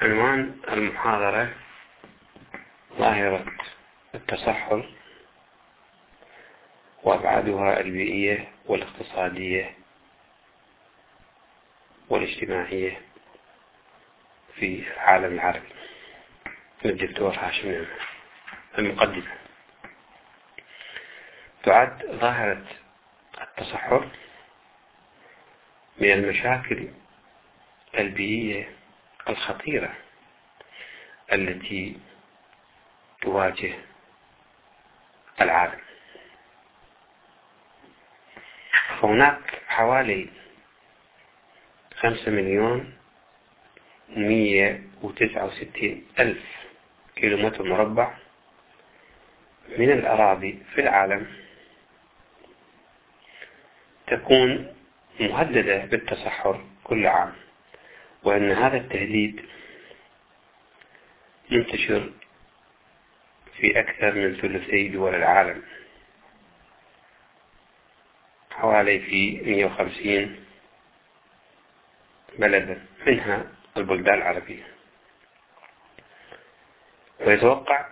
عنوان المحاضرة: ظاهرة التصحر وأبعادها البيئية والاقتصادية والاجتماعية في العالم العربي، للدكتور هاشم نعمة. المقدمة: تعد ظاهرة التصحر من المشاكل البيئية الخطيرة التي تواجه العالم. هناك حوالي 5,169,000 كيلومتر مربع من الأراضي في العالم تكون مهددة بالتصحر كل عام، وأن هذا التهديد منتشر في أكثر من ثلثي دول العالم، حوالي في 150 بلدا منها البلدان العربية. ويتوقع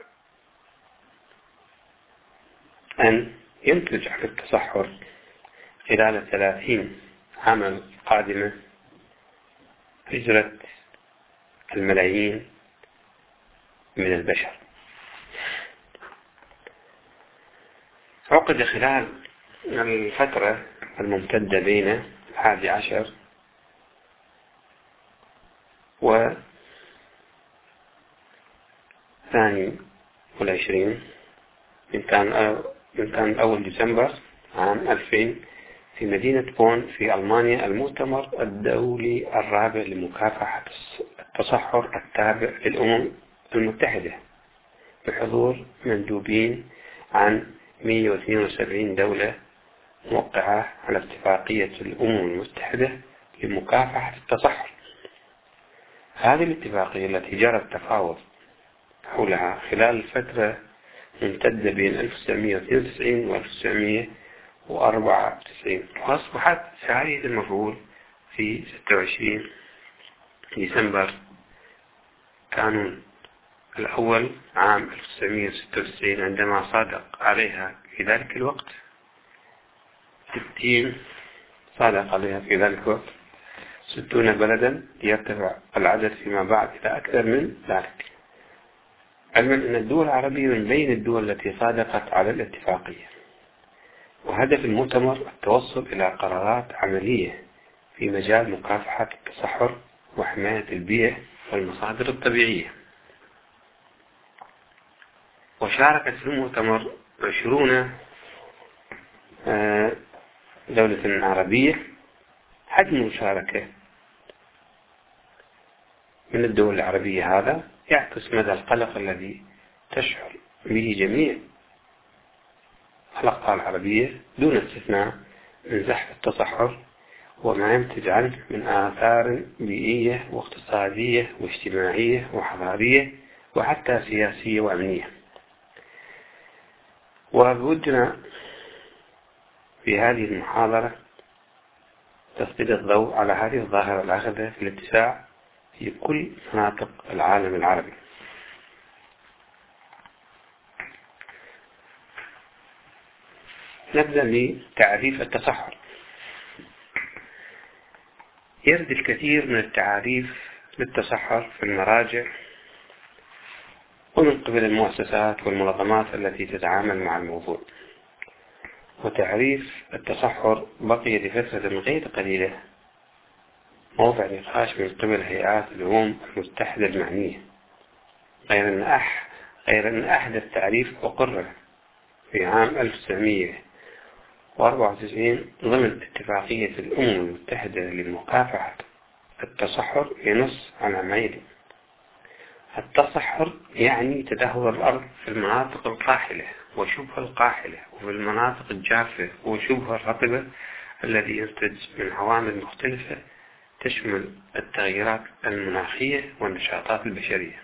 أن ينتج عن التصحر خلال 30 عاما قادمة هجرة الملايين من البشر. عقد خلال الفترة الممتدة بين 11 و 22 من كان أول ديسمبر عام 2000 في مدينة بون في ألمانيا المؤتمر الدولي الرابع لمكافحة التصحر التابع للأمم المتحدة، بحضور مندوبين عن 172 دولة موقعة على اتفاقية الأمم المتحدة لمكافحة التصحر. هذه الاتفاقية التي جرى التفاوض حولها خلال الفترة ممتدة بين 1992 و 1994، وأصبحت شهرية المفعول في 26 ديسمبر كانون الأول عام 1996، عندما صادق عليها في ذلك الوقت 60 بلدا، ليرتفع العدد فيما بعد إلى أكثر من ذلك. علما أن الدول العربية من بين الدول التي صادقت على الاتفاقية، وهدف المؤتمر التوصل إلى قرارات عملية في مجال مكافحة التصحر وحماية البيئة والمصادر الطبيعية. وشاركت في المؤتمر 20 دولة عربية. حجم المشاركة من الدول العربية هذا يعكس مدى القلق الذي تشعر به جميع الأقطار العربية دون استثناء من زحف التصحر وما ينتج عنه من آثار بيئية واقتصادية واجتماعية وحضارية وحتى سياسية وأمنية. وبودنا في هذه المحاضرة تسليط الضوء على هذه الظاهرة الآخذة في الاتساع في كل مناطق العالم العربي. نبدأ بتعريف التصحر. يرد الكثير من التعاريف للتصحر في المراجع ومن قبل المؤسسات والمنظمات التي تتعامل مع الموضوع، وتعريف التصحر بقي لفترة غير قليلة موضع نقاش من قبل هيئات الأمم المتحدة المعنية، غير أن أحدث تعريف أقر في عام 1994 ضمن اتفاقية الأمم المتحدة لمكافحة التصحر ينص على عملين: التصحر يعني تدهور الأرض في المناطق القاحلة وشبه القاحلة، وفي المناطق الجافة وشبه الرطبة، الذي ينتج من عوامل مختلفة تشمل التغييرات المناخية والنشاطات البشرية.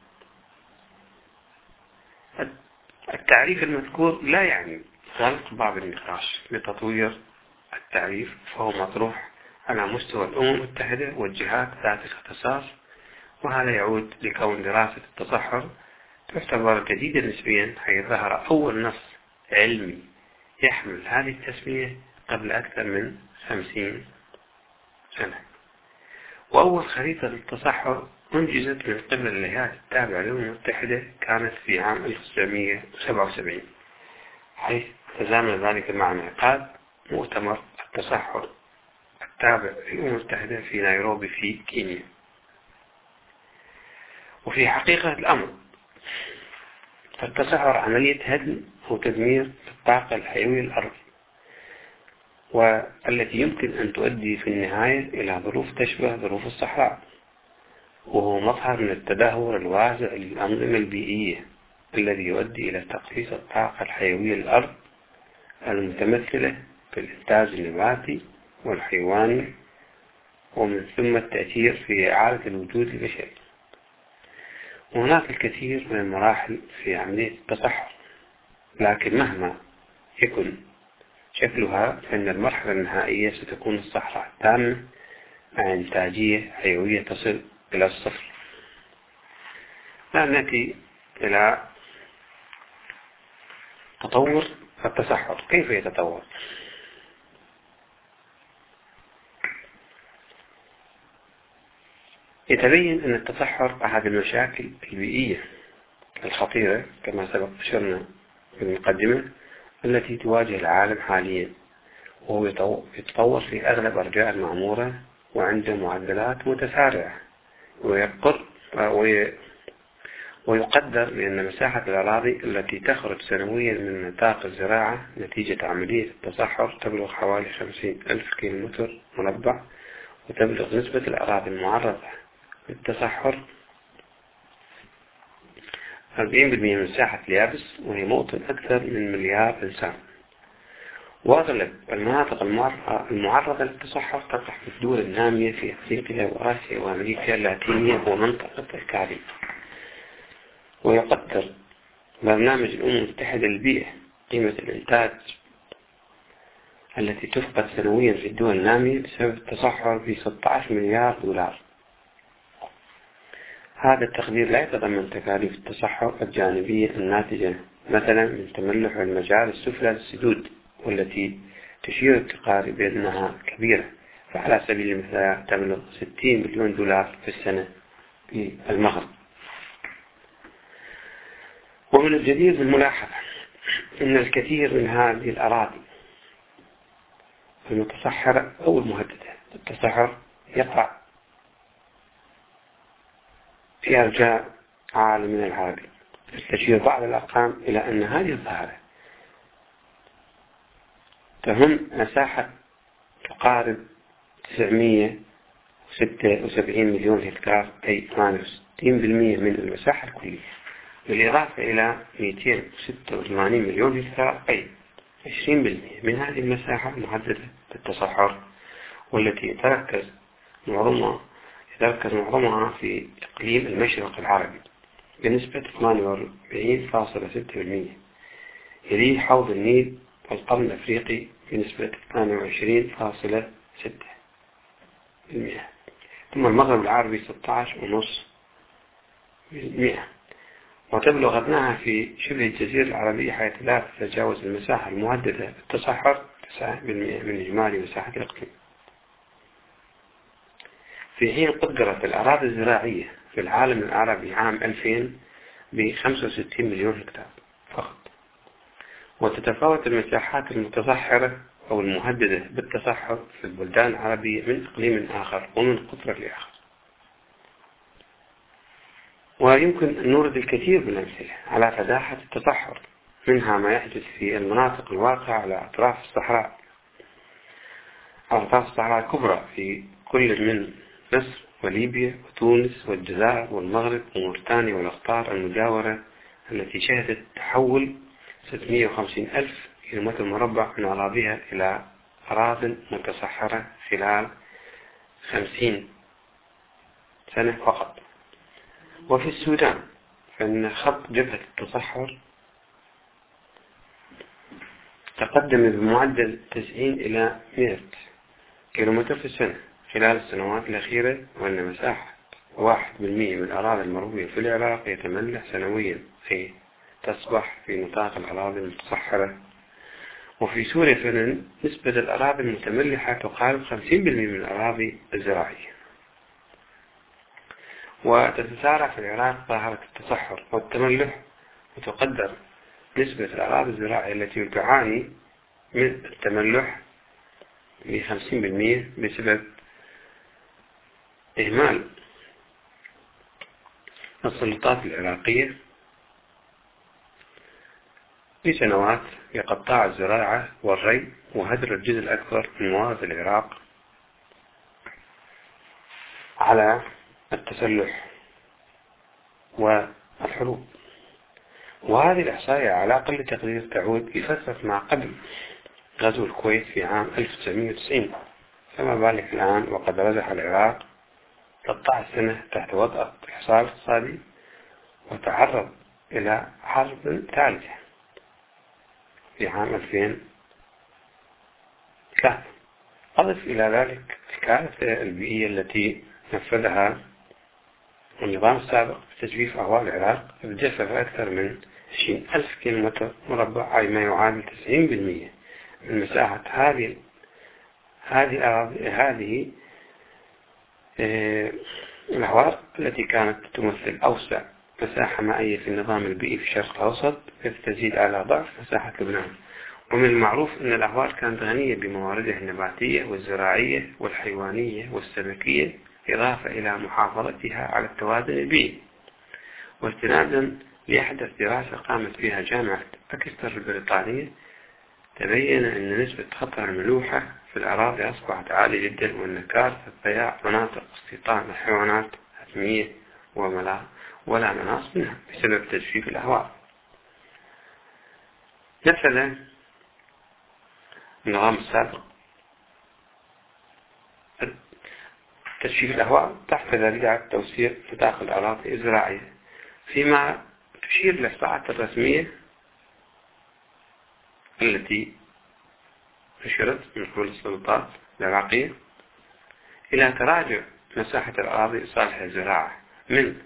التعريف المذكور لا يعني غلق باب النقاش لتطوير التعريف، فهو مطروح على مستوى الأمم المتحدة والجهات ذات الاختصاص وهذا يعود لكون دراسة التصحر تعتبر جديدة نسبيا، حيث ظهر أول نص علمي يحمل هذه التسمية قبل أكثر من 50 سنة. وأول خريطة للتصحر أنجزت من قبل الهيئات التابعة للأمم المتحدة كانت في عام 1977، حيث تزامن ذلك مع انعقاد مؤتمر التصحر التابع للأمم المتحدة في نيروبي في كينيا. وفي حقيقة الأمر فالتصحر عملية هدم وتدمير للطاقة الحيوية للأرض، والتي يمكن أن تؤدي في النهاية إلى ظروف تشبه ظروف الصحراء، وهو مظهر من التدهور الواسع للأنظمة البيئية الذي يؤدي إلى تقليص الطاقة الحيوية للأرض المتمثلة في الإنتاج النباتي والحيواني، ومن ثم التأثير في إعادة الوجود البشري. وهناك الكثير من المراحل في عملية التصحر، لكن مهما يكن شكلها فإن المرحلة النهائية ستكون الصحراء التامة مع إنتاجية حيوية تصل إلى الصفر. الآن نأتي إلى تطور التصحر. كيف يتطور؟ يتبين أن التصحر أحد المشاكل البيئية الخطيرة كما سبق أشرنا في المقدمة التي تواجه العالم حاليا، وهو يتطور في أغلب أرجاء المعمورة وعنده معدلات متسارعة، ويقدر بأن مساحة الأراضي التي تخرج سنويا من نطاق الزراعة نتيجة عملية التصحر تبلغ حوالي 50,000 كيلومتر مربع، وتبلغ نسبة الأراضي المعرضة للتصحر 40% من مساحة اليابس، وهي موطن أكثر من مليار إنسان. وأغلب المناطق المعرضة للتصحر تقع في الدول النامية في أفريقيا وآسيا وأمريكا اللاتينية ومنطقة الكاريبي. ويقدر برنامج الأمم المتحدة للبيئة قيمة الإنتاج التي تفقد سنويا في الدول النامية بسبب التصحر في 16 مليار دولار. هذا التقدير لا يتضمن تكاليف التصحر الجانبية الناتجة مثلا من تملح المجال السفلى للسدود، والتي تشير التقارير بأنها كبيرة، فعلى سبيل المثال تبلغ 60 مليون دولار في السنة في المغرب. ومن الجدير بالملاحظة أن الكثير من هذه الأراضي المتصحرة أو المهددة بالتصحر يقع في أرجاء عالمنا العربي. تشير بعض الأرقام إلى أن هذه الظاهرة تهم مساحة تقارب 976 مليون هكتار، أي 68% من المساحة الكلية، بالإضافة إلى 286 مليون هكتار، أي 20% من هذه المساحة المحددة بالتصحر، والتي يتركز معظمها في إقليم المشرق العربي بنسبة 48.6%. يليه حوض النيل والقرن الأفريقي بنسبة 28.6%، ثم المغرب العربي 16.5%. وتبلغ أبنائها في شبه الجزيرة العربية حيث لا تتجاوز المساحة المهددة بالتصحر 9% من إجمالي مساحة الإقليم. في حين قدرت الأراضي الزراعية في العالم العربي عام 2000 ب 65 مليون هكتار فقط، وتتفاوت المساحات المتصحرة أو المهددة بالتصحر في البلدان العربية من إقليم آخر ومن قطر لآخر. ويمكن أن نورد الكثير من الأمثلة على فداحة التصحر، منها ما يحدث في المناطق الواقعة على أطراف الصحراء الكبرى في كل من مصر وليبيا وتونس والجزائر والمغرب وموريتانيا والأقطار المجاورة، التي شهدت تحول 650,000 كيلومتر مربع من أراضيها إلى أراضٍ متصحرة خلال 50 سنة فقط. وفي السودان فإن خط جبهة التصحر تقدم بمعدل 90 إلى 100 كيلومتر في السنة خلال السنوات الأخيرة، وأن مساحة 1% من الأراضي المروية في العراق يتملح سنويا، أي تصبح في نطاق الأراضي المتصحرة. وفي سوريا فإن نسبة الأراضي المتملحة تقارب 50% من الأراضي الزراعية. وتتسارع في العراق ظاهرة التصحر والتملح، وتقدر نسبة الأراضي الزراعية التي تعاني من التملح ب50% بسبب إهمال السلطات العراقية لسنوات لقطاع الزراعة والري وهدر الجزء الأكبر من موارد العراق على التسلح والحروب. وهذه الإحصائية على أقل تقدير تعود لفترة ما قبل غزو الكويت في عام 1990، فما بالك الآن وقد رزح العراق 13 سنة تحت وطأة الحصار الاقتصادي وتعرض إلى حرب ثالثة في عام 2003. أضف إلى ذلك الكارثة البيئية التي نفذها النظام السابق بتجفيف أهوال العراق، بجفف أكثر من 20,000 كيلومتر مربع، أي ما يعادل 90% من مساحة هذه الأهوال التي كانت تمثل أوسع مساحة مائية في النظام البيئي في الشرق الأوسط، تزيد على ضعف مساحة لبنان. ومن المعروف أن الأهوال كانت غنية بمواردها النباتية والزراعية والحيوانية والسمكية، إضافة إلى محافظتها على التوازن البيئي. واستنادا لأحدث دراسة قامت بها جامعة أكستر البريطانية، تبين أن نسبة خطر الملوحة في الأراضي أصبحت عالية جدا، وأن كارثة ضياع مناطق استيطان الحيوانات حتمية ولا مناص منها بسبب تجفيف الأهواء. نفذ النظام السابق تجفيف الأهواء تحت ذريعة توسيع نطاق الأراضي الزراعية، فيما تشير الإحصاءات الرسمية التي نشرت من قبل السلطات العراقية إلى تراجع مساحة الأراضي صالحة للزراعة من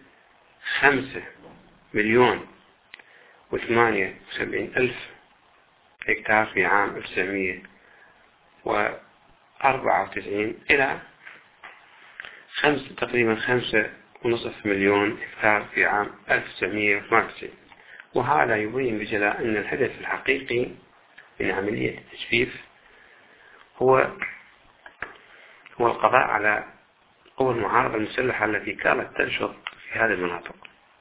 5,078,000 هكتار في عام 1994 إلى تقريبا 5.5 مليون هكتار في عام 1998. وهذا يبين بجلاء أن الهدف الحقيقي من عملية التجفيف هو القضاء على قوى المعارضة المسلحة التي كانت تنشط في هذه المناطق.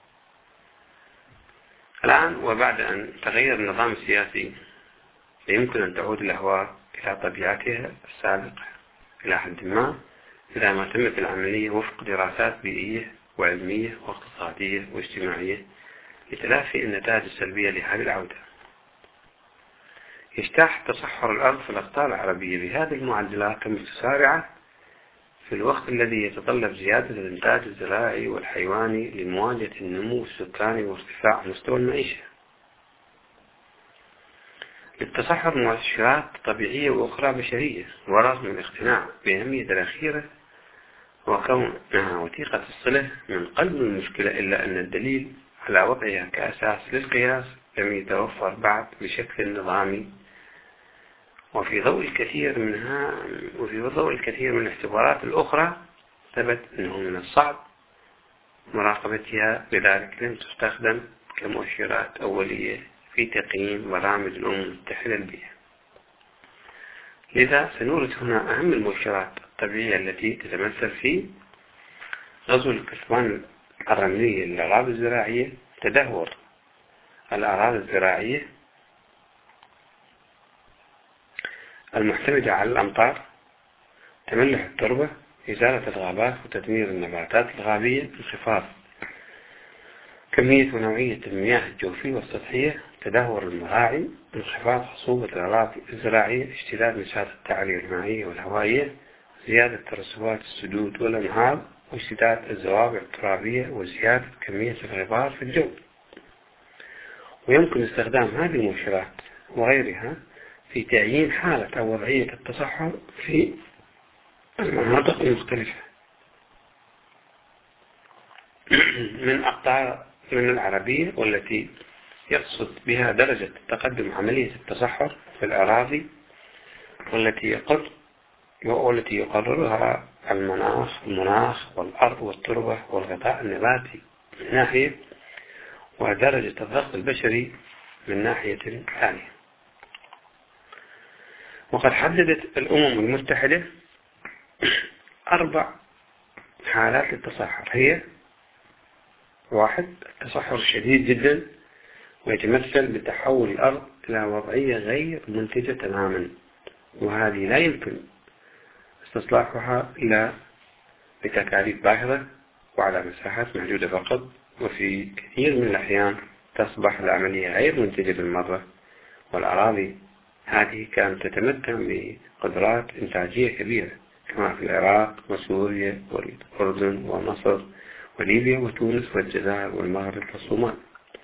الآن وبعد أن تغير النظام السياسي يمكن أن تعود الأهواء إلى طبيعتها السابقة إلى حد ما، إذا ما تمت العملية وفق دراسات بيئية وعلمية واقتصادية واجتماعية لتلافي النتائج السلبية لهذه العودة. يجتاح تصحر الأرض في الأقطار العربية بهذه المعدلات المتسارعة في الوقت الذي يتطلب زيادة الإنتاج الزراعي والحيواني لمواجهة النمو السكاني وارتفاع مستوى المعيشة. للتصحر مؤشرات طبيعية وأخرى بشرية، ورغم الاقتناع بأهمية الأخيرة وكونها وثيقة الصلة من قلب المشكلة، إلا أن الدليل على وضعها كأساس للقياس لم يتوفر بعد بشكل نظامي، وفي ضوء الكثير من الاختبارات الأخرى ثبت أنه من الصعب مراقبتها، لذلك لم تستخدم كمؤشرات أولية في تقييم برامج الأمم المتحدة للبيئة. لذا سنورد هنا أهم المؤشرات الطبيعية التي تتمثل في غزو الكثبان الرملية للأراضي الزراعية، تدهور الأراضي الزراعية المعتمدة على الأمطار، تملح التربة، إزالة الغابات وتدمير النباتات الغابية، انخفاض كمية ونوعية المياه الجوفية والسطحية، تدهور المراعي، انخفاض خصوبة الأراضي الزراعية، اشتداد مساحة التعرية المائية والهوائية، زيادة ترسبات السدود والأنهار، واشتداد الزوابع الترابية، وزيادة كمية الغبار في الجو. ويمكن استخدام هذه المؤشرات وغيرها في تعيين حالة أو وضعية التصحر في المناطق المختلفة. من أقطار من العربية، والتي يقصد بها درجة تقدم عملية التصحر في الأراضي، والتي يقررها المناخ والأرض والتربة والغطاء النباتي من ناحية، ودرجة الضغط البشري من ناحية ثانية. وقد حددت الأمم المتحدة 4 حالات للتصحر، هي: 1. التصحر الشديد جدا، ويتمثل بتحول الأرض إلى وضعية غير منتجة تماما، وهذه لا يمكن استصلاحها إلا بتكاليف باهظة وعلى مساحات محدودة فقط، وفي كثير من الأحيان تصبح العملية غير منتجة بالمرة. والأراضي هذه كانت تتمتع بقدرات إنتاجية كبيرة، كما في العراق وسوريا والأردن ومصر وليبيا وتونس والجزائر والمغرب والصومال.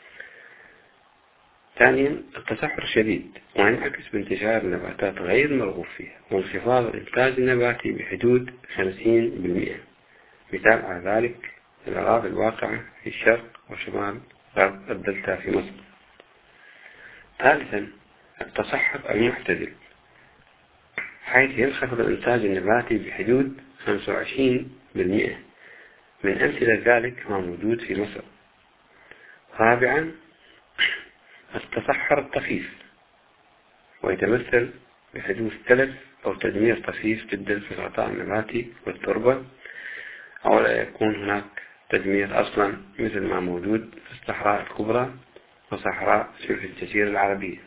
ثانيا، التصحر الشديد، وينعكس بانتشار النباتات غير مرغوب فيها وانخفاض الإنتاج النباتي بحدود 50%. مثال على ذلك الأراضي الواقعة في الشرق وشمال غرب الدلتا في مصر. ثالثا، التصحر المعتدل، حيث ينخفض الإنتاج النباتي بحدود 25%. من أمثلة ذلك ما موجود في مصر. رابعا، التصحر الطفيف، ويتمثل بحدوث تلف أو تدمير طفيف جدا في الغطاء النباتي والتربة، أو لا يكون هناك تدمير أصلا، مثل ما موجود في الصحراء الكبرى وصحراء شبه الجزيرة العربية.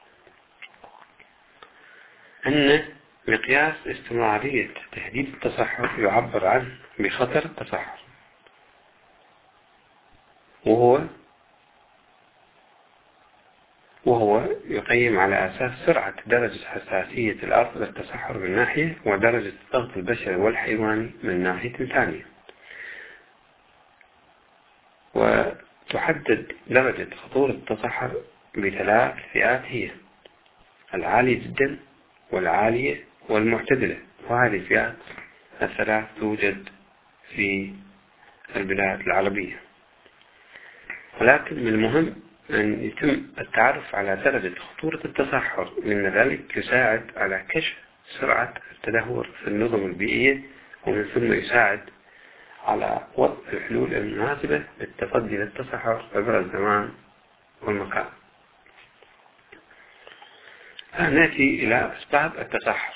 أن مقياس استمرارية تهديد التصحر يعبر عنه بخطر التصحر، وهو يقيم على أساس سرعة درجة حساسية الأرض للتصحر من ناحية، ودرجة الضغط البشري والحيواني من ناحية ثانية. وتحدد درجة خطورة التصحر ب3 فئات، هي العالية جدا والعالية والمعتدلة، وهذه الفئات ال3 توجد في البلاد العربية. ولكن من المهم أن يتم التعرف على درجة خطورة التصحر، لأن ذلك يساعد على كشف سرعة التدهور في النظم البيئية، ومن ثم يساعد على وضع الحلول المناسبة للتصدي للتصحر عبر الزمان والمكان. نأتي إلى أسباب التصحر.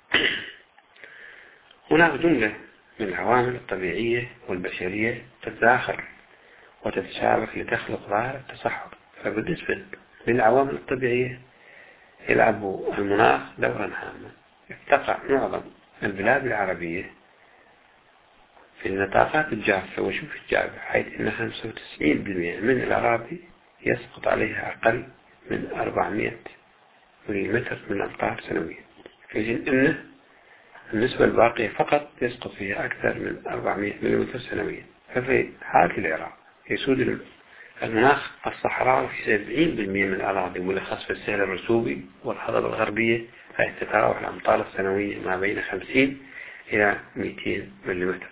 هناك جملة من العوامل الطبيعية والبشرية تتداخل وتتشابك لتخلق ظاهرة التصحر. فبالنسبة للعوامل الطبيعية يلعب المناخ دورا هاما. تقع معظم البلاد العربية في النطاقات الجافة وشبه الجافة، حيث أن 95% من الأراضي يسقط عليها أقل من 400 ملم من الأمطار سنويا، في حين أن النسبة الباقية فقط يسقط فيها أكثر من 400 ملم سنويا. ففي حالة العراق يسود المناخ الصحراوي في 70% من الأراضي، ملخص في السهل الرسوبي والهضبة الغربية، حيث تتراوح الأمطار السنوية ما بين 50 إلى 200 ملم.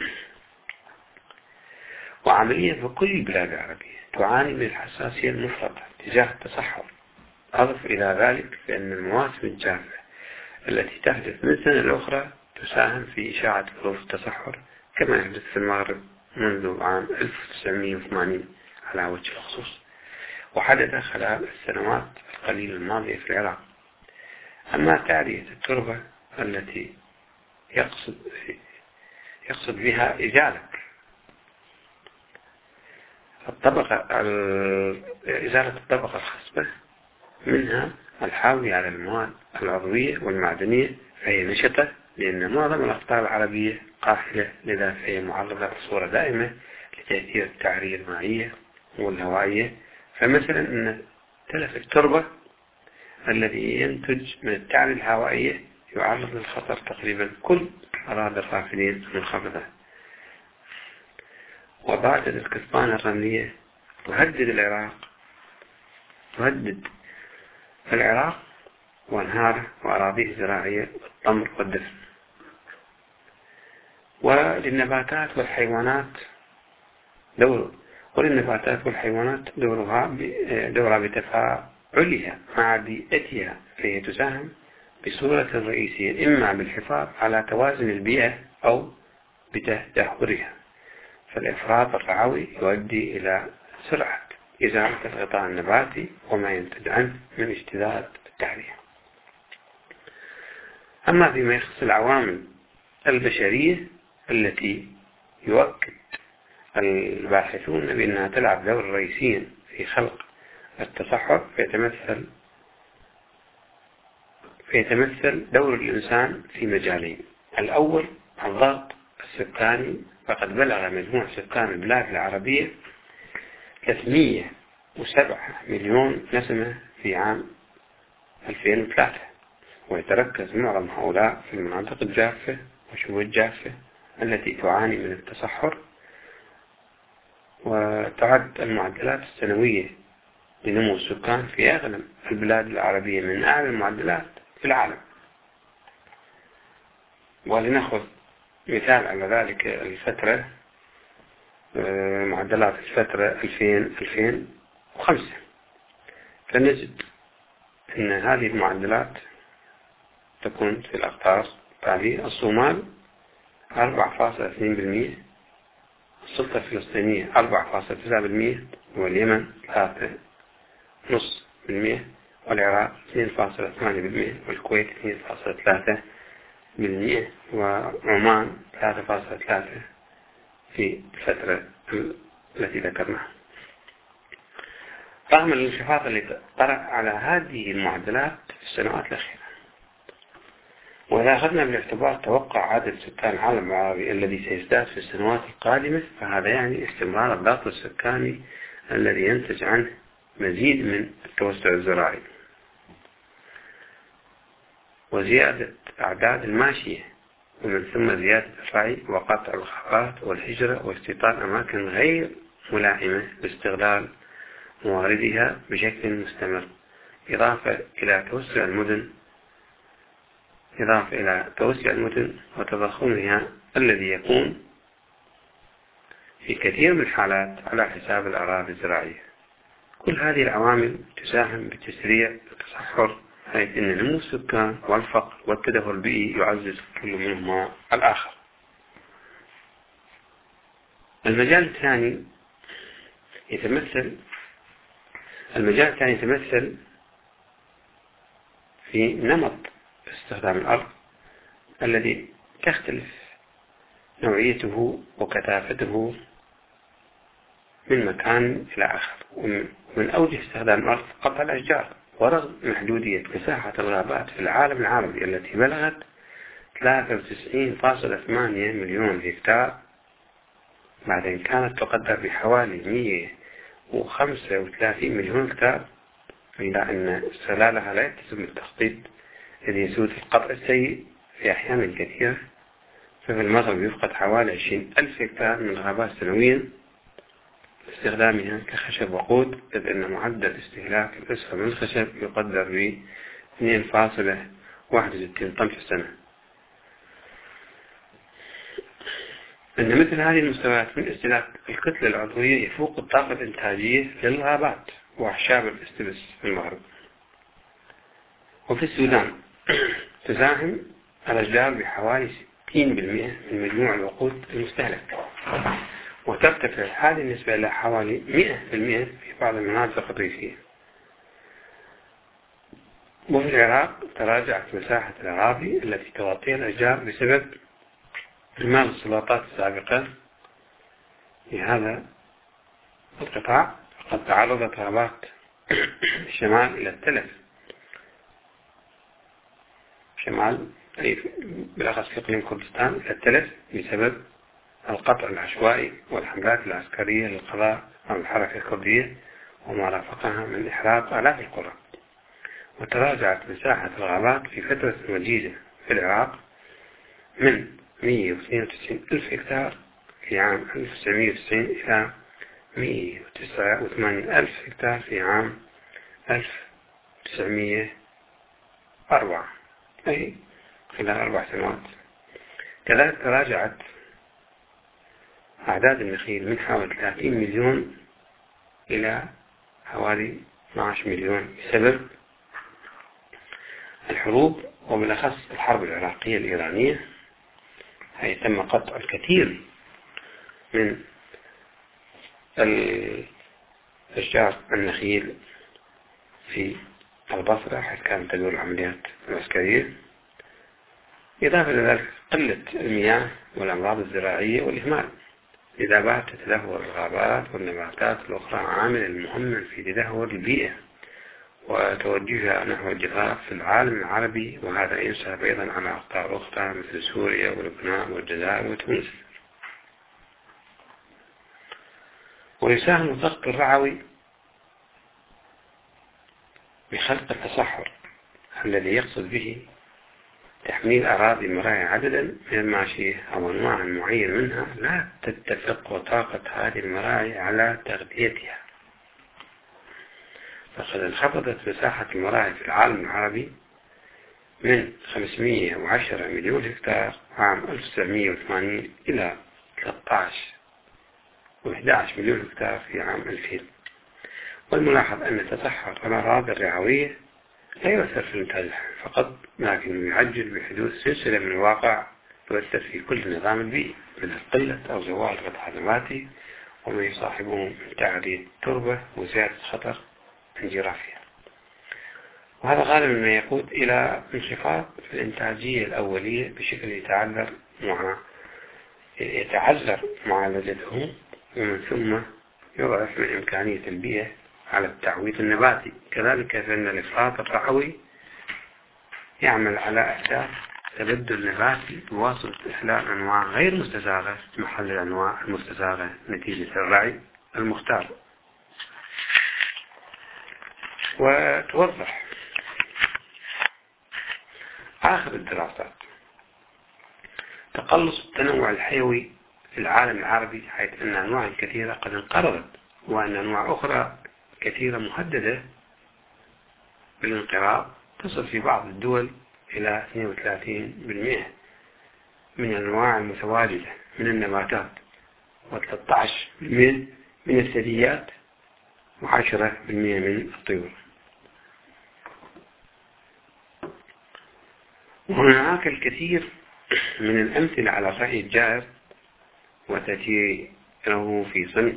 وعمليا في كل البلاد العربية تعاني من الحساسية المفرطة تجاه التصحر. أضف إلى ذلك بأن المواسم الجافة التي تحدث من سنة لأخرى تساهم في إشاعة ظروف التصحر، كما يحدث في المغرب منذ عام 1980 على وجه الخصوص، وحدث خلال السنوات القليلة الماضية في العراق. أما تعرية التربة التي يقصد بها إزالة الطبقة الخصبة منها الحاوية على المواد العضوية والمعدنية، فهي نشطة، لأن معظم الأقطار العربية قاحلة، لذا فهي معرضة بصورة دائمة لتأثير التعرية المائية والهوائية. فمثلا أن تلف التربة الذي ينتج من التعرية الهوائية يعرض للخطر تقريبا كل أراضي الرافدين المنخفضة. وبعد الكثبان الرملية تهدد العراق وأنهاره وأراضيه الزراعية والتمر والدفن. وللنباتات والحيوانات وللنباتات والحيوانات دورها بتفاعلها مع بيئتها، فهي تساهم بصورة رئيسية إما بالحفاظ على توازن البيئة أو بتدهورها. فالإفراط الرعوي يؤدي إلى سرعة إزالة الغطاء النباتي وما ينتج عنه من اجتذاب التهوية. أما فيما يخص العوامل البشرية التي يؤكد الباحثون بأنها تلعب دورا رئيسيا في خلق التصحر، فيتمثل دور الإنسان في مجالين. الأول الضغط السكاني، فقد بلغ مجموع سكان البلاد العربية 307 مليون نسمة في عام 2003، ويتركز معظم هؤلاء في المناطق الجافة وشبه الجافة التي تعاني من التصحر. وتعد المعدلات السنوية لنمو السكان في أغلب البلاد العربية من أعلى المعدلات في العالم. ولنأخذ مثال على ذلك الفترة، معدلات الفترة 2000-2005، فنجد أن هذه المعدلات تكون في الأقطار التالية: الصومال 4.2%، السلطة الفلسطينية 4.9%، واليمن 3.5%، والعراق 2.8%، والكويت 2.3%، وعمان 3.3% في الفترة التي ذكرناها. رغم الانخفاض الذي طرأ على هذه المعدلات في السنوات الأخيرة، وإذا أخذنا بالاعتبار توقع عدد سكان العالم العربي الذي سيزداد في السنوات القادمة، فهذا يعني استمرار الضغط السكاني الذي ينتج عنه مزيد من التوسع الزراعي وزيادة أعداد الماشية، ومن ثم زيادة الرعي وقطع الغابات والهجرة واستيطان أماكن غير ملائمة لاستغلال مواردها بشكل مستمر، إضافة إلى توسع المدن وتضخمها الذي يكون في كثير من الحالات على حساب الأراضي الزراعية. كل هذه العوامل تساهم بتسريع التصحر، حيث أن نمو السكان والفقر والتدهور البيئي يعزز كل منهما الآخر. المجال الثاني يتمثل في نمط استخدام الأرض الذي تختلف نوعيته وكثافته من مكان إلى آخر. ومن أوجه استخدام الأرض قطع الأشجار، ورغم محدودية مساحة الغابات في العالم العربي التي بلغت 93.8 مليون هكتار، بعد أن كانت تقدر بحوالي 135 مليون هكتار، إلا أن استغلالها لا يتسم بالتخطيط الذي يسود في القطع السيء في أحيان كثيرة. ففي المغرب يفقد حوالي 20,000 هكتار من الغابات سنويا استخدامها كخشب وقود، إذ أن معدل استهلاك الأسرة من الخشب يقدر ب 2.61 طن في السنة. أن مثل هذه المستويات من استهلاك الكتلة العضوية يفوق الطاقة الإنتاجية للغابات وأعشاب الاستبس في المغرب. وفي السودان تساهم الأشجار بحوالي 60% من مجموع الوقود المستهلك، وترتفع هذه النسبة إلى حوالي 100% في بعض المناطق الريفية. وفي العراق تراجعت مساحة الأراضي التي تغطيها الأشجار بسبب إهمال السلطات السابقة لهذا القطاع، فقد تعرضت غابات الشمال إلى التلف، شمال أي بالأخص في إقليم كردستان إلى التلف بسبب القطع العشوائي والحملات العسكرية للقضاء على الحركة الكردية وما رافقها من إحراق آلاف القرى. وتراجعت مساحة الغابات في فترة وجيزة في العراق من 192,000 هكتار في عام 1990 إلى 189,000 هكتار في عام 1904، أي خلال 4 سنوات. كذلك تراجعت أعداد النخيل من حوالي 30 مليون إلى حوالي 12 مليون بسبب الحروب، وبالأخص الحرب العراقية الإيرانية، حيث تم قطع الكثير من أشجار النخيل في البصرة حيث كانت تدور العمليات العسكرية، إضافة إلى ذلك قلة المياه والأمراض الزراعية والإهمال، إذا بات تدهور الغابات والنباتات الأخرى عاملا مهما في تدهور البيئة وتوجهها نحو الجفاف في العالم العربي، وهذا ينسحب أيضا على أقطار أخرى مثل سوريا ولبنان والجزائر وتونس. ويساهم الضغط الرعوي بخلق التصحر الذي يقصد به تحميل أراضي مراعي عددا من الماشية أو أنواع معين منها لا تتفق وطاقة هذه المراعي على تغذيتها. فقد انخفضت مساحة المراعي في العالم العربي من 510 مليون هكتار عام 1980 إلى 13 و11 مليون هكتار في عام 2000. والملاحظ أن تصحر الأراضي الرعوية لا يؤثر في الإنتاج فقط، لكنه يعجل بحدوث سلسلة من الواقع تؤثر في كل النظام البيئي مثل قلة أو زوال الغطاء النباتي وما يصاحبه من تعرية التربة وزيادة خطر انجرافها. وهذا غالبا ما يقود إلى انخفاض في الإنتاجية الأولية بشكل يتعذر معالجته، ومن ثم يضعف من إمكانية البيئة على التعويض النباتي. كذلك فإن الإفراط الرعوي يعمل على أهداف تبدل نباتي بواسطة إحلال أنواع غير مستساغة في محل الأنواع المستساغة نتيجة الرعي المختار. وتوضح آخر الدراسات تقلص التنوع الحيوي في العالم العربي، حيث أن أنواع كثيرة قد انقرضت، وأن أنواع أخرى كثيرة مهددة بالانقراض، تصل في بعض الدول إلى 32% من الأنواع المتواجدة من النباتات، و13% من الثدييات، و10% من الطيور. وهناك الكثير من الأمثلة على الرعي الجائر وتأثيره في صنع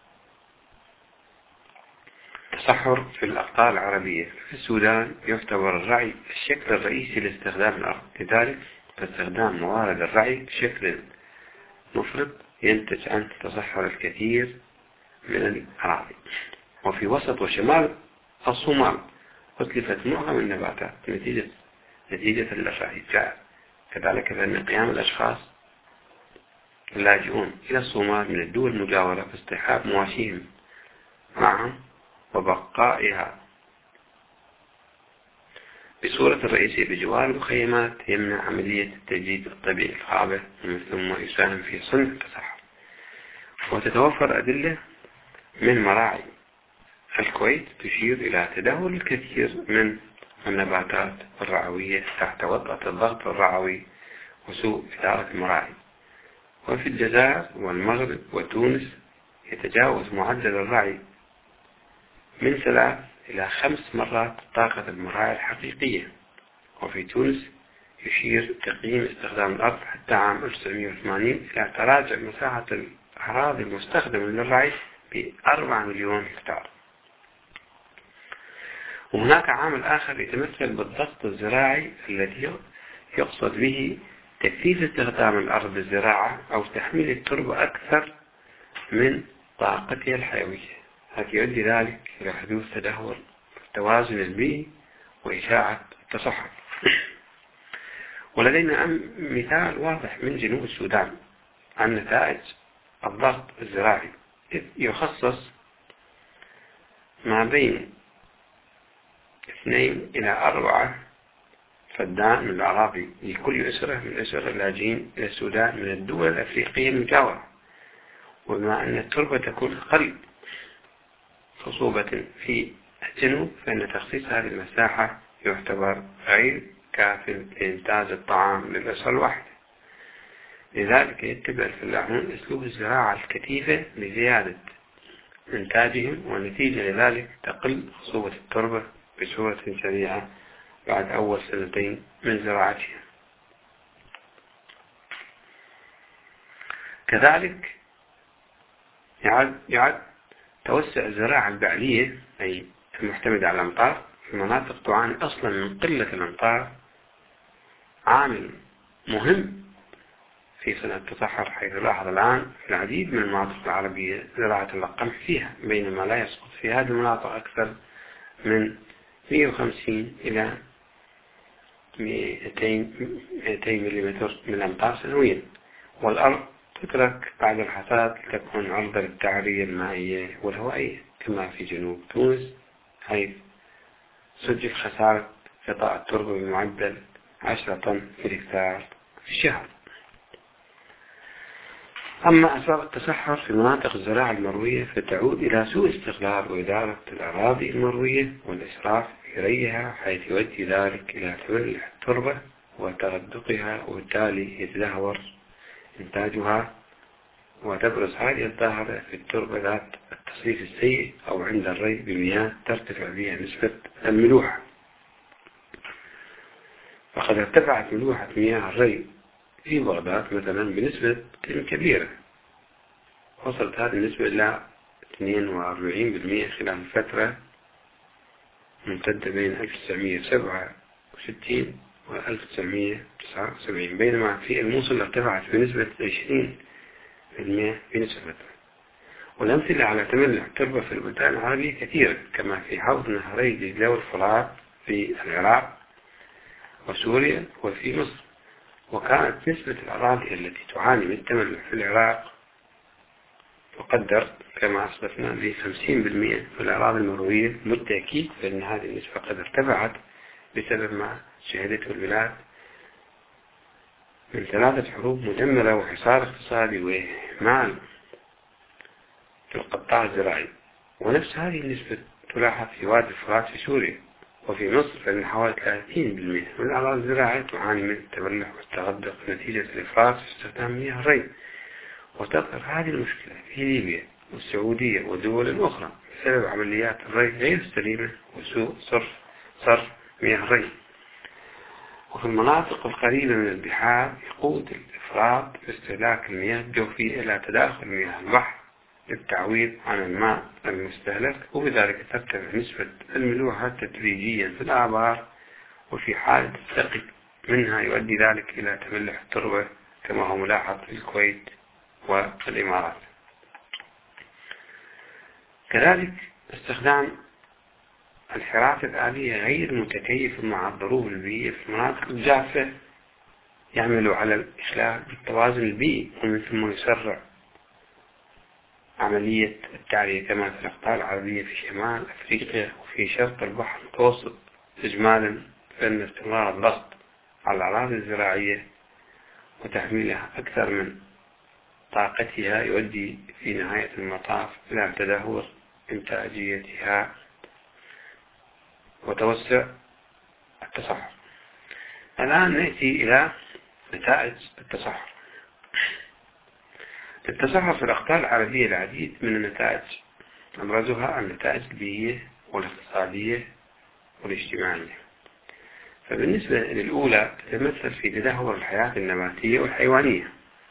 تصحر في الأقطار العربية. في السودان يعتبر الرعي الشكل الرئيسي لاستخدام الأرض، لذلك فاستخدام موارد الرعي بشكل مفرط ينتج عنه تصحر الكثير من الأراضي. وفي وسط وشمال الصومال أتلفت معظم النباتات نتيجة الرعي الجائر. كذلك فإن قيام الأشخاص اللاجئون إلى الصومال من الدول المجاورة باصطحاب مواشيهم معهم وبقائها بصورة الرئيسية بجوار المخيمات يمنع عملية التجديد الطبيعي الخاطئ، ومن ثم يساهم في صنع التصحر. وتتوفر أدلة من مراعي الكويت تشير إلى تدهور الكثير من النباتات الرعوية تحت وطأة الضغط الرعوي وسوء إدارة المراعي. وفي الجزائر والمغرب وتونس يتجاوز معدل الرعي من 3 إلى 5 مرات طاقة المراعي الحقيقية. وفي تونس يشير تقييم استخدام الأرض حتى عام 1980 إلى تراجع مساحة الأراضي المستخدمة للرعي ب4 مليون هكتار. وهناك عامل آخر يتمثل بالضغط الزراعي الذي يقصد به تكثيف استخدام الأرض بالزراعة أو تحميل التربة أكثر من طاقتها الحيوية، هذا يؤدي ذلك إلى حدوث تدهور التوازن البيئي وإشاعة التصحر. ولدينا مثال واضح من جنوب السودان عن نتائج الضغط الزراعي، إذ يخصص ما بين 2 إلى 4 فدان من الأراضي لكل أسرة من الأسر اللاجئين إلى السودان من الدول الأفريقية المجاورة. وبما أن التربة تكون أقل خصوبة في الجنوب، فإن تخصيص هذه المساحة يعتبر غير كاف لإنتاج الطعام للأسرة الواحدة. لذلك يتبع الفلاحون أسلوب الزراعة الكثيفة لزيادة إنتاجهم، ونتيجة لذلك تقل خصوبة التربة بصورة سريعة بعد أول سنتين من زراعتها. كذلك يعد توسع الزراعة البعلية أي المعتمدة على الأمطار في مناطق تعاني أصلا من قلة الأمطار عامل مهم في صنع التصحر، حيث لاحظ الآن في العديد من المناطق العربية زراعة القمح فيها، بينما لا يسقط في هذه المناطق أكثر من 150 إلى 200 ملم من الأمطار سنويا، والأرض تترك بعد الحصاد لتكون عرضة للتعرية المائية والهوائية كما في جنوب تونس، حيث سجل خسارة غطاء التربة بمعدل 10 طن في الهكتار في الشهر. أما أسباب التصحر في مناطق الزراعة المروية فتعود إلى سوء استغلال وإدارة الأراضي المروية والإسراف في ريها، حيث يؤدي ذلك إلى تملح التربة وتردقها، وبالتالي يتدهور إنتاجها، وتبرز هذه الظاهرة في التربة ذات التصريف السيء أو عند الري بمياه ترتفع بها نسبة الملوحة. فقد ارتفعت ملوحة مياه الري في بغداد مثلا بنسبة كبيرة، وصلت هذه النسبة إلى 42% خلال فترة ممتدة بين 1967 و 1979، بينما في الموصل ارتفعت بنسبة 20% في نفس الفترة. والأمثلة على تملح التربة في البلدان العربية كثيرة، كما في حوض نهري دجلة والفرات في العراق وسوريا وفي مصر. وكانت نسبة الأراضي التي تعاني من التملح في العراق تقدر كما أسلفنا ب 50% في الأراضي المروية، بالتأكيد فإن هذه النسبة قد ارتفعت بسبب ما شهدته البلاد من 3 حروب مدمرة وحصار اقتصادي وإهمال في القطاع الزراعي. ونفس هذه النسبة تلاحظ في وادي الفرات في سوريا. وفي مصر فإن حوالي 30% من الأراضي الزراعية تعاني من التملح والتغدق نتيجة الإفراط في استخدام مياه الري. وتظهر هذه المشكلة في ليبيا والسعودية ودول أخرى بسبب عمليات الري غير السليمة وسوء صرف مياه الري. وفي المناطق القريبة من البحار يقود الإفراط في استهلاك المياه الجوفية إلى تداخل مياه البحر للتعويض عن الماء المستهلك، وبذلك ترتفع نسبة الملوحة تدريجيا في الآبار، وفي حالة السقي منها يؤدي ذلك إلى تملح التربة كما هو ملاحظ في الكويت والإمارات. كذلك استخدام الحراسة الآلية غير متكيفة مع الظروف البيئية في المناطق الجافة يعمل على الإخلال بالتوازن البيئي، ومن ثم يسرع عملية التعرية كما في الأقطار العربية في شمال أفريقيا وفي شرق البحر المتوسط. إجمالا فإن استمرار الضغط على الأراضي الزراعية وتحميلها أكثر من طاقتها يؤدي في نهاية المطاف إلى تدهور إنتاجيتها وتوسع التصحر. الآن نأتي إلى نتائج التصحر. التصحر في الأقطار العربية العديد من النتائج، أبرزها النتائج البيئية والاقتصادية والاجتماعية. فبالنسبة للأولى تتمثل في تدهور الحياة النباتية والحيوانية،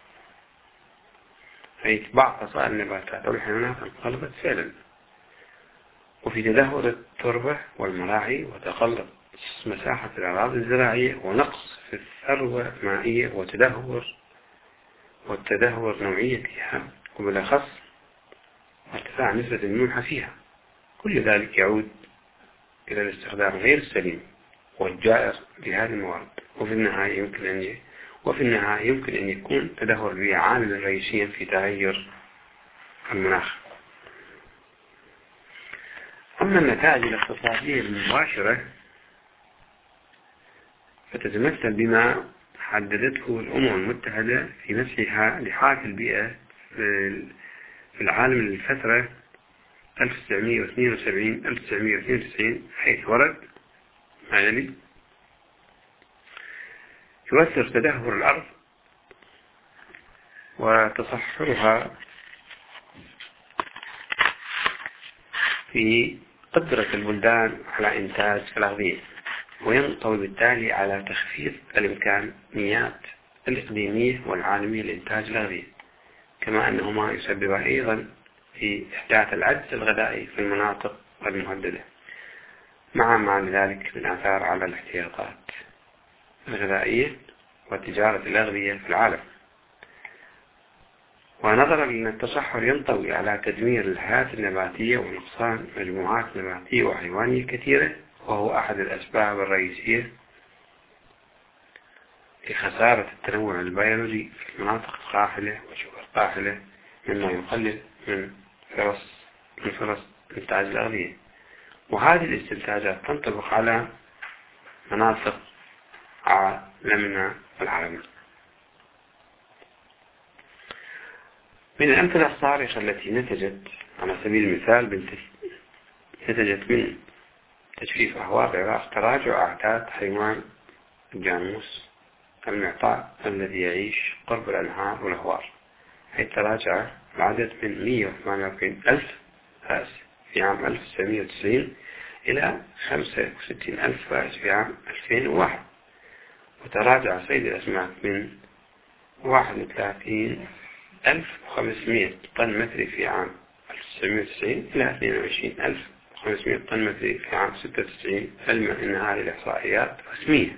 حيث بعض فصائل النباتات والحيوانات انقرضت فعلا، وفي تدهور التربة والمراعي وتقلص مساحة الأراضي الزراعية ونقص في الثروة المائية والتدهور نوعيتها، وبالأخص ارتفاع نسبة الملوحة فيها. كل ذلك يعود إلى الاستخدام غير السليم والجائر لهذه الموارد، وفي النهاية يمكن أن يكون تدهور البيئة عاملا رئيسيا في تغير المناخ. أما النتائج الاقتصادية المباشرة فتتمثل بما حددته الأمم المتحدة في نفسها لحالة البيئة في العالم للفترة 1992 حيث ورد ما يلي: يؤثر تدهور الأرض وتصحرها في قدرة البلدان على إنتاج الأغذية، وينطوي بالتالي على تخفيض الإمكانيات الإقليمية والعالمية لإنتاج الأغذية، كما أنهما يسببا أيضا في إحداث العجز الغذائي في المناطق المهددة، مع ما لذلك من آثار على الاحتياطات الغذائية وتجارة الأغذية في العالم. ونظرا أن التصحر ينطوي على تدمير الحياة النباتية ونقصان مجموعات نباتية وحيوانية كثيرة، وهو أحد الأسباب الرئيسية لخسارة التنوع البيولوجي في المناطق القاحلة وشبه القاحلة، مما يقلل من فرص إنتاج الأغذية. وهذه الاستنتاجات تنطبق على مناطق عالمنا العربي. من الأمثلة الصارخة التي نتجت على سبيل المثال نتجت من تجفيف أهوار العراق تراجع أعداد حيوان الجاموس المعطاء الذي يعيش قرب الأنهار والأهوار، حيث تراجع العدد من 148 ألف فأس في عام 1990 إلى 65 ألف فأس في عام 2001، وتراجع صيد الأسماك من 31,500 طن متري في عام 1990 إلى 22,500 طن متري في عام 96، علما أن هذه الإحصائيات رسمية.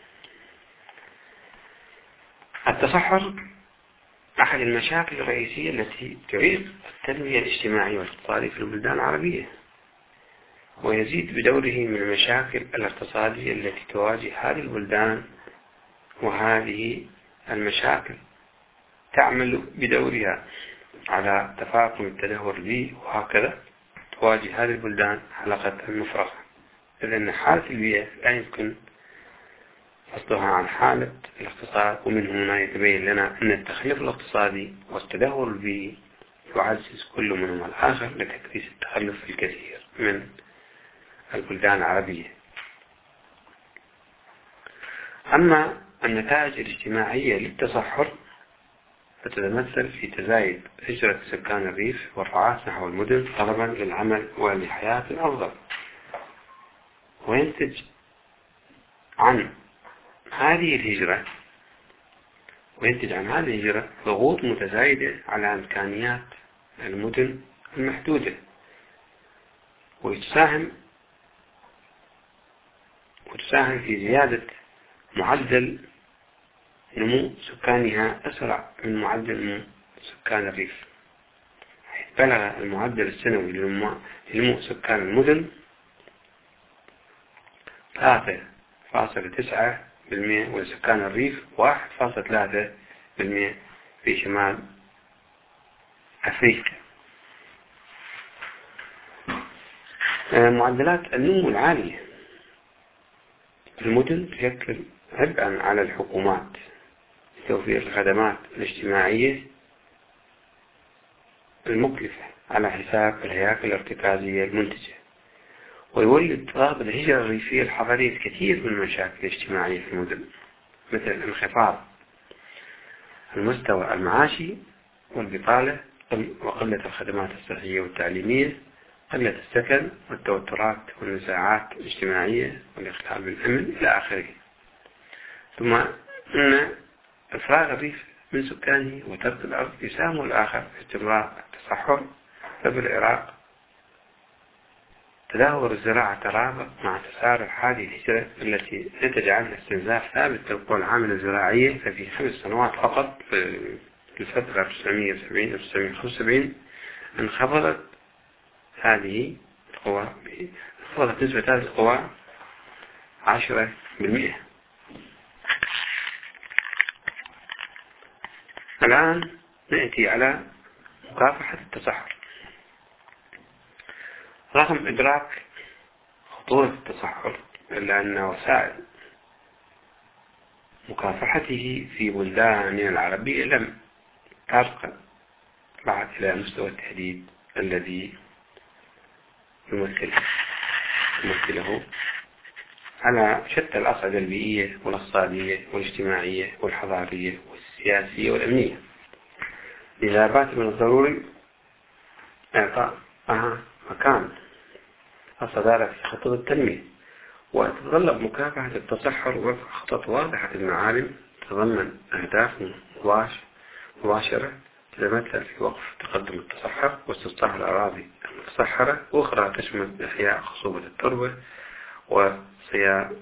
التصحر أحد المشاكل الرئيسية التي تعيق التنمية الاجتماعية والاقتصادية في البلدان العربية، ويزيد بدوره من المشاكل الاقتصادية التي تواجه هذه البلدان، وهذه المشاكل تعمل بدورها على تفاقم التدهور البيئي، وهكذا تواجه هذه البلدان حلقة المفرغة، لأن حالة البيئة لا يمكن فصلها عن حالة الاقتصاد. ومن هنا يتبين لنا أن التخلف الاقتصادي والتدهور البيئي يعزز كل منهما الآخر لتكريس التخلف في الكثير من البلدان العربية. أما النتائج الاجتماعية للتصحر فتتمثل في تزايد هجرة سكان الريف والرعاة نحو المدن طلبا للعمل ولحياة أفضل، وينتج عن هذه الهجرة ضغوط متزايدة على إمكانيات المدن المحدودة، وتساهم في زيادة معدل نمو سكانها أسرع من معدل نمو سكان الريف، حيث بلغ المعدل السنوي لنمو سكان المدن 3.9%، وسكان الريف 1.3% في شمال أفريقيا. معدلات النمو العالية في المدن تشكل عبئا على الحكومات لتوفير الخدمات الاجتماعية المكلفة على حساب الهياكل الارتكازية المنتجة، ويولد رغم الهجرة الريفية الحضرية الكثير من المشاكل الاجتماعية في المدن، مثل انخفاض المستوى المعاشي والبطالة وقلة الخدمات الصحية والتعليمية، قلة السكن والتوترات والنزاعات الاجتماعية والإخلال بالأمن إلى آخره. ثم أن إفراغ الريف من سكانه وترك الأرض يساهم الآخر في استمرار التصحر. ففي العراق تدهور الزراعة ترابط مع تسارع هذه الهجرة التي نتج عنها استنزاف ثابت للقوى العاملة الزراعية، ففي 5 سنوات فقط في الفترة 1970-1975 انخفضت نسبة هذه القوى 10%. الآن نأتي على مكافحة التصحر. رغم إدراك خطورة التصحر، إلا أن وسائل مكافحته في بلداننا العربية لم ترقى بعد إلى مستوى التهديد الذي يمثله على شتى الأصعدة البيئية والاقتصادية والاجتماعية والحضارية والسياسية والأمنية. لذا بات من الضروري إعطائها مكان الصدارة في خطط التنمية، وتتطلب مكافحة التصحر ووضع خطط واضحة المعالم تتضمن أهداف مباشرة تتمثل في وقف تقدم التصحر واستصلاح الأراضي المتصحرة، وأخرى تشمل إحياء خصوبة التربة وصيانتها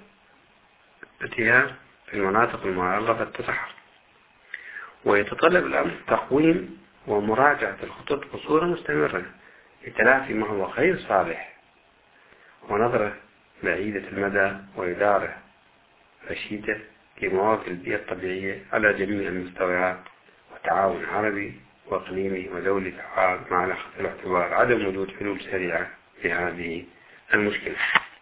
في المناطق المعرضة للتصحر. ويتطلب الأمر تقويم ومراجعة الخطط بصورة مستمرة لتلافي ما هو غير صالح، ونظرة بعيدة المدى وإدارة رشيدة لمواقف البيئة الطبيعية على جميع المستويات، وتعاون عربي وإقليمي ودولي فعال مع أخذ الاعتبار عدم وجود حلول سريعة لهذه المشكلة.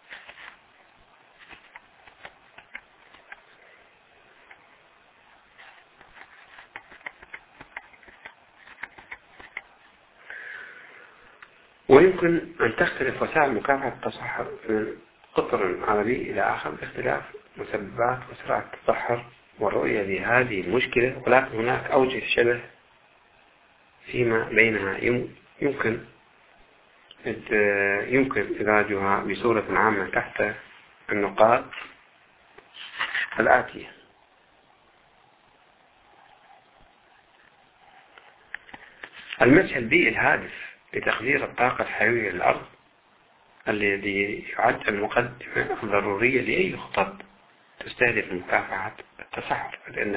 ويمكن أن تختلف وسائل مكافحة التصحر من قطر عربي إلى آخر باختلاف مسببات وسرعة التصحر والرؤية لهذه المشكلة، ولكن هناك أوجه شبه فيما بينها يمكن إدراجها بصورة عامة تحت النقاط الآتية: المسح البيئي الهادف لتقدير الطاقة الحيوية للأرض الذي يعد المقدمة الضرورية لأي خطط تستهدف مكافحة التصحر، لأن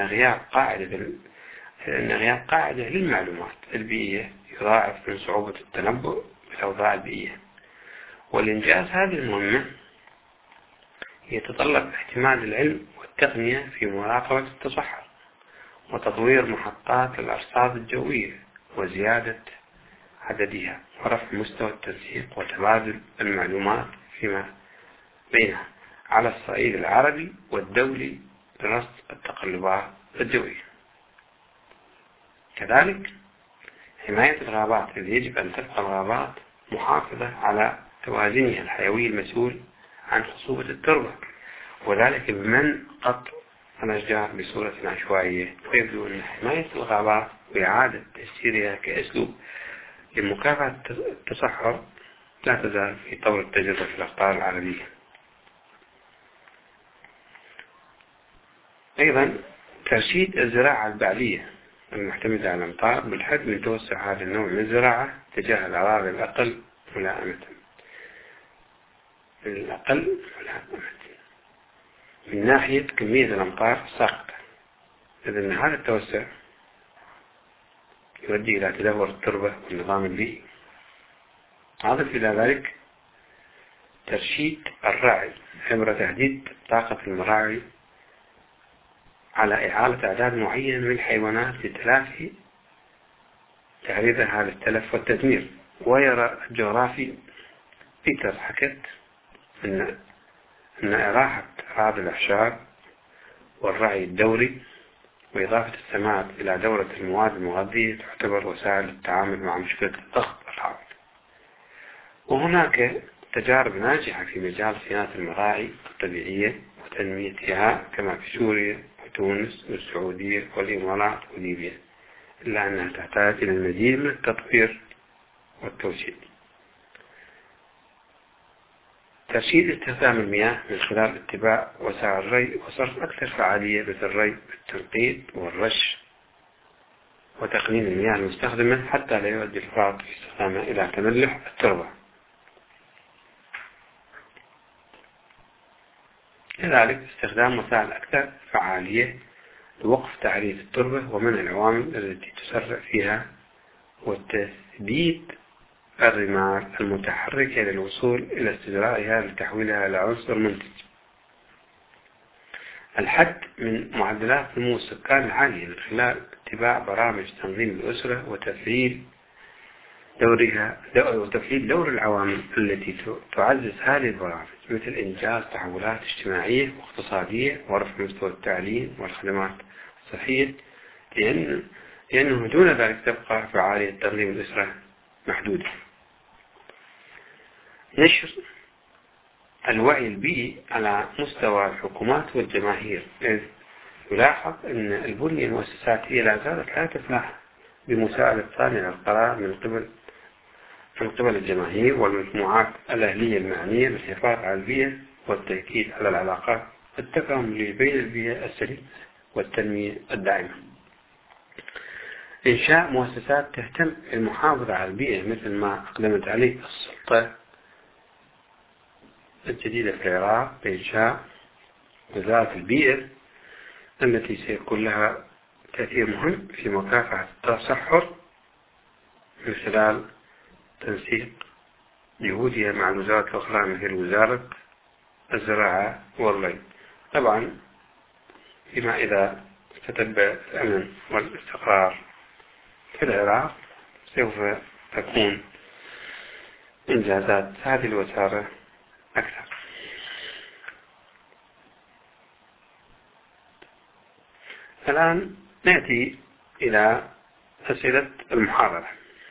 غياب قاعدة للمعلومات البيئية يضاعف من صعوبة التنبؤ بالأوضاع البيئية. والإنجاز هذه المهمة يتطلب اعتماد العلم والتقنية في مراقبة التصحر، وتطوير محطات الأرصاد الجوية وزيادة عددها، ورفع مستوى التنسيق وتبادل المعلومات فيما بينها على الصعيد العربي والدولي لرصد التقلبات الجوية. كذلك حماية الغابات، إذ يجب أن تبقى الغابات محافظة على توازنها الحيوي المسؤول عن خصوبة التربة، وذلك بمنع قطع الأشجار بصورة عشوائية. ويبدو أن حماية الغابات وإعادة تسييرها كأسلوب لمكافحة التصحر لا تزال في طور التجربة في الأقطار العربية. أيضا ترشيد الزراعة البعلية المعتمدة على الأمطار بالحد من توسع هذا النوع من الزراعة تجاه الأراضي الأقل ملائمة من ناحية كمية الأمطار الساقطة، إذ أن هذا التوسع يؤدي إلى تدهور التربة والنظام البيئي. أضف إلى ذلك ترشيد الراعي عبر تهديد طاقة المراعي على إعالة أعداد معينة من الحيوانات لتلافي تعريضها للتلف والتدمير. ويرى الجغرافي بيتر حكت أن إراحة أراضي الأعشاب والرعي الدوري وإضافة السماد إلى دورة المواد المغذية تعتبر وسائل التعامل مع مشكلة الضغط الحار. وهناك تجارب ناجحة في مجال صيانة المراعي الطبيعية وتنميتها كما في سوريا وتونس والسعودية والإمارات وليبيا، إلا أنها تحتاج إلى المزيد من التطوير والتوسيع. ترشيد استخدام المياه من خلال اتباع وسائل الري وصرف أكثر فعالية مثل الري بالتنقيط والرش وتقنين المياه المستخدمة حتى لا يؤدي الفرط في استخدامها إلى تملح التربة. كذلك استخدام وسائل أكثر فعالية لوقف تعريف التربة ومنع العوامل التي تسرع فيها، وتثبيت الرمال المتحركة للوصول إلى استجرائها لتحويلها إلى عنصر منتج. الحد من معدلات نمو السكان العالية من خلال اتباع برامج تنظيم الأسرة وتفعيل دور العوامل التي تعزز هذه البرامج، مثل إنجاز تحولات اجتماعية واقتصادية ورفع مستوى التعليم والخدمات الصحية، لأنه دون ذلك تبقى فعالية تنظيم الأسرة محدودة. نشر الوعي البيئي على مستوى الحكومات والجماهير، إذ يلاحظ أن البنية المؤسساتية لا زالت لا تفلح بمساعدة صانع القرار من قبل الجماهير والمجموعات الأهلية المعنية بالحفاظ على البيئة والتأكيد على العلاقات التكاملية بين البيئة السليمة والتنمية الدائمة. إنشاء مؤسسات تهتم بالمحافظة على البيئة مثل ما أقدمت عليه السلطة الجديدة في العراق بإنشاء وزارة البيئة التي سيكون لها تأثير مهم في مكافحة التصحر من خلال تنسيق جهودها مع الوزارات الأخرى مثل وزارة الزراعة والري. طبعا فيما إذا استتب الأمن والاستقرار في العراق سوف تكون إنجازات هذه الوزارة أكثر. الآن نأتي إلى أسئلة المحاضرة.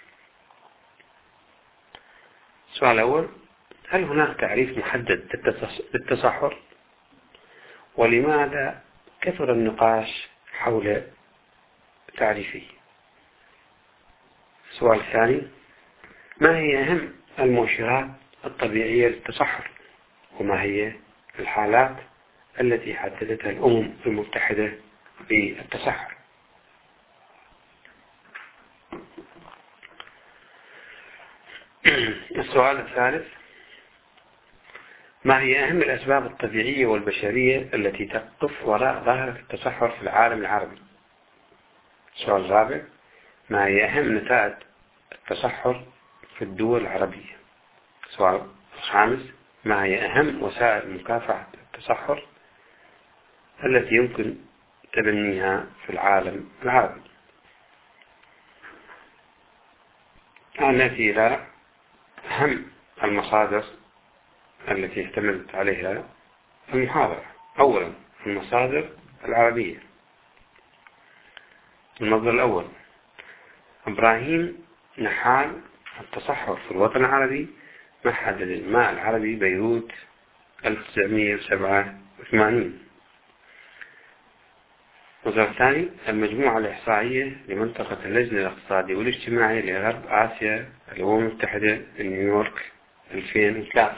السؤال الأول: هل هناك تعريف محدد للتصحر؟ ولماذا كثر النقاش حول تعريفه؟ السؤال الثاني: ما هي أهم المؤشرات الطبيعية للتصحر؟ وما هي الحالات التي حددتها الأمم المتحدة بالتصحر؟ السؤال الثالث: ما هي أهم الأسباب الطبيعية والبشرية التي تقف وراء ظاهرة التصحر في العالم العربي؟ السؤال الرابع: ما هي أهم نتائج التصحر في الدول العربية؟ السؤال الخامس: ما هي أهم وسائل مكافحة التصحر التي يمكن تبنيها في العالم العربي؟ الآن نأتي إلى أهم المصادر التي اعتمدت عليها المحاضرة. أولا، المصادر العربية. المصدر الأول: إبراهيم نحال، التصحر في الوطن العربي، معهد الإنماء العربي، بيروت، 1987. المصدر الثاني: المجموعة الإحصائية لمنطقة اللجنة الاقتصادية والاجتماعية لغرب آسيا، الأمم المتحدة، نيويورك، 2003.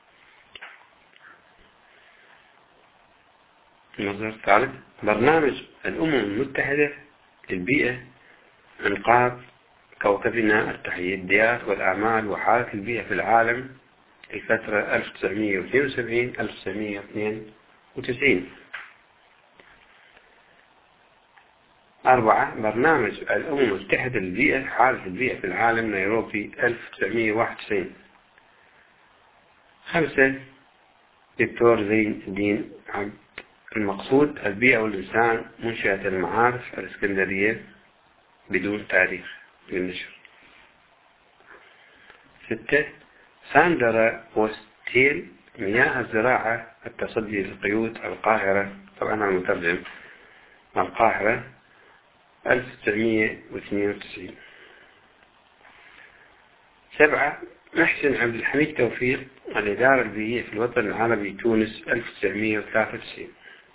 المصدر الثالث: برنامج الأمم المتحدة للبيئة، إنقاذ كوكبنا، التحديات والأعمال وحالة البيئة في العالم الفترة 1972-1992. 4. برنامج الأمم المتحدة للبيئة، حالة البيئة في العالم، نيروبي، 1991. 5. دكتور زين الدين عبد المقصود، البيئة والإنسان، منشأة المعارف، الإسكندرية، بدون تاريخ للنشر. 6. ساندرا وستيل، مياه الزراعة، التصدي للقيود، القاهرة، طبعا أنا مترجم، القاهرة، 1992. 7. محسن عبد الحميد توفيق، الإدارة البيئية في الوطن العربي، تونس، 1993.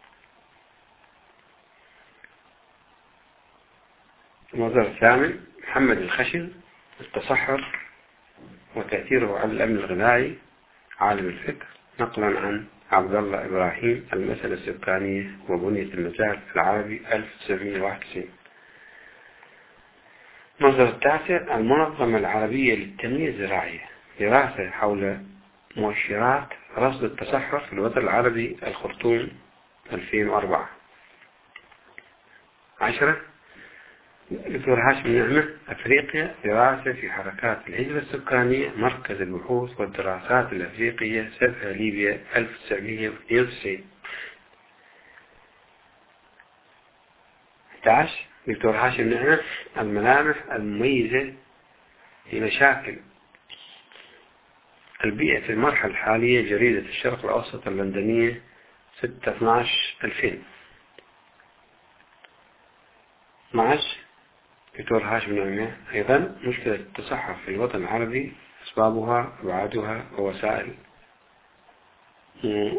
المصدر الثامن: محمد الخشن، التصحر وتأثيره على الأمن الغذائي، عالم الفكر، نقلا عن عبد الله إبراهيم، المسألة السكانية وبنية المزارع العربي، 1991. المصدر التاسع: المنظمة العربية للتنمية الزراعية، دراسة حول مؤشرات رصد التصحر في الوطن العربي، الخرطوم، 2004. 10. دكتور هاشم نعمة، أفريقيا، دراسة في حركات الهجرة السكانية، مركز البحوث والدراسات الأفريقية، صفحة ليبيا، 1992. 11. دكتور هاشم نعمة، الملامح المميزة لمشاكل البيئة في المرحلة الحالية، جريدة الشرق الأوسط اللندنية، 6/12/2000. 12. دكتور هاشم نعمة، أيضا مشكلة التصحر في الوطن العربي، أسبابها، أبعادها، ووسائل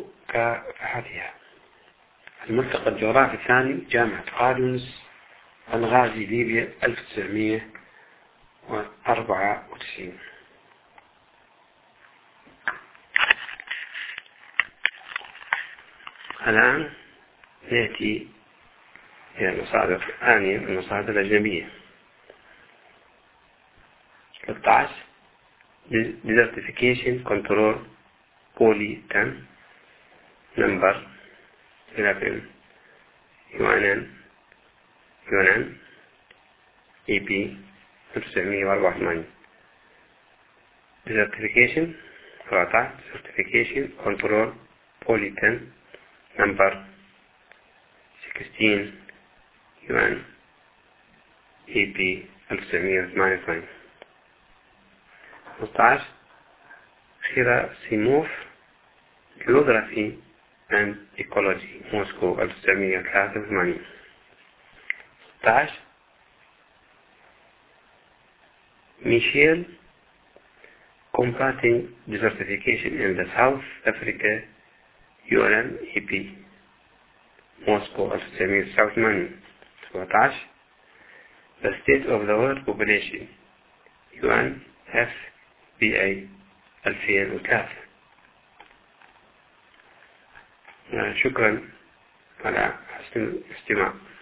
مكافحتها. الملتقى الجغرافي الثاني، جامعة قادونس، الغازي ليبيا 1994. الآن نأتي إلى المصادر الثانية، المصادر الأجنبية. 13 Desertification Control Poly 10 Number 11 UNN EP 1984. Desertification 14 Desertification Control Poly 10 Number 16 UN EP 1988. 15 Gerasimov Geography and Ecology موسكو 1983. 16 Michel Combating Desertification in the South Africa UNEP موسكو 1989. 17 The State of the World Population UNFPA 2003. شكرا على حسن الاستماع.